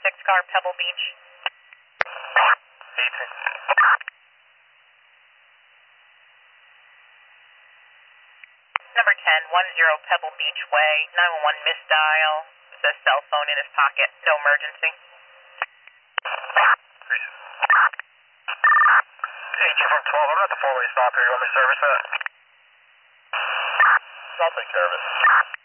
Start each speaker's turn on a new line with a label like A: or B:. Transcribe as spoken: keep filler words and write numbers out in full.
A: six car, Pebble Beach.
B: eighteen.
A: Number ten, one zero Pebble Beach Way, nine one one misdial. Says cell phone in his pocket, no emergency.
B: eighteen from twelve, I'm at the four-way stop here. You want me to service that? I'll take care of it.